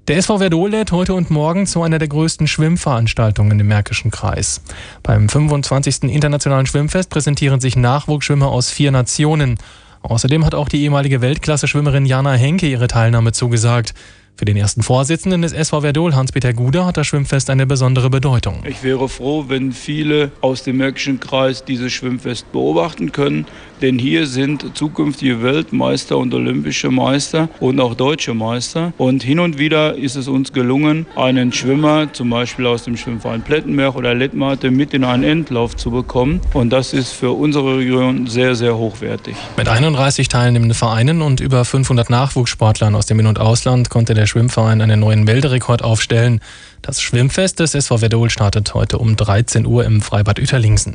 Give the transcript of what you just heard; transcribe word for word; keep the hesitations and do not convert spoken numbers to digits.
Der S V Werdohl lädt heute und morgen zu einer der größten Schwimmveranstaltungen im Märkischen Kreis. Beim fünfundzwanzigsten Internationalen Schwimmfest präsentieren sich Nachwuchsschwimmer aus vier Nationen. Außerdem hat auch die ehemalige Weltklasse-Schwimmerin Jana Henke ihre Teilnahme zugesagt. Für den ersten Vorsitzenden des S V Werdohl, Hans-Peter Guder, hat das Schwimmfest eine besondere Bedeutung. Ich wäre froh, wenn viele aus dem Märkischen Kreis dieses Schwimmfest beobachten können, denn hier sind zukünftige Weltmeister und olympische Meister und auch deutsche Meister. Und hin und wieder ist es uns gelungen, einen Schwimmer, zum Beispiel aus dem Schwimmverein Plettenberg oder Lettmate, mit in einen Endlauf zu bekommen. Und das ist für unsere Region sehr, sehr hochwertig. Mit einunddreißig teilnehmenden Vereinen und über fünfhundert Nachwuchssportlern aus dem In- und Ausland konnte der Schwimmverein einen neuen Melderekord aufstellen. Das Schwimmfest des S V Werdohl startet heute um dreizehn Uhr im Freibad Ueterlingsen.